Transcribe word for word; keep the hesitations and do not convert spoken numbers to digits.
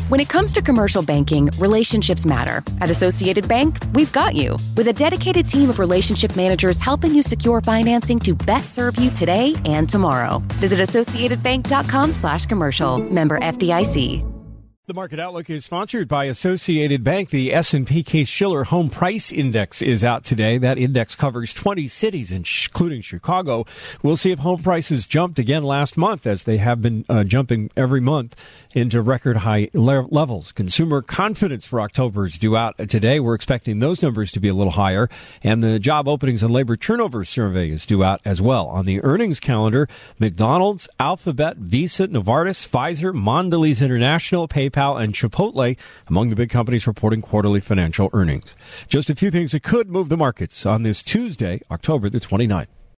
When it comes to commercial banking, relationships matter. At Associated Bank, we've got you. With a dedicated team of relationship managers helping you secure financing to best serve you today and tomorrow. Visit associatedbank.com slash commercial. Member F D I C. The Market Outlook is sponsored by Associated Bank. The S and P Case-Shiller Home Price Index is out today. That index covers twenty cities, including Chicago. We'll see if home prices jumped again last month, as they have been uh, jumping every month into record high le- levels. Consumer confidence for October is due out today. We're expecting those numbers to be a little higher. And the job openings and labor turnover survey is due out as well. On the earnings calendar, McDonald's, Alphabet, Visa, Novartis, Pfizer, Mondelez International, PayPal, and Chipotle among the big companies reporting quarterly financial earnings. Just a few things that could move the markets on this Tuesday, October the twenty-ninth.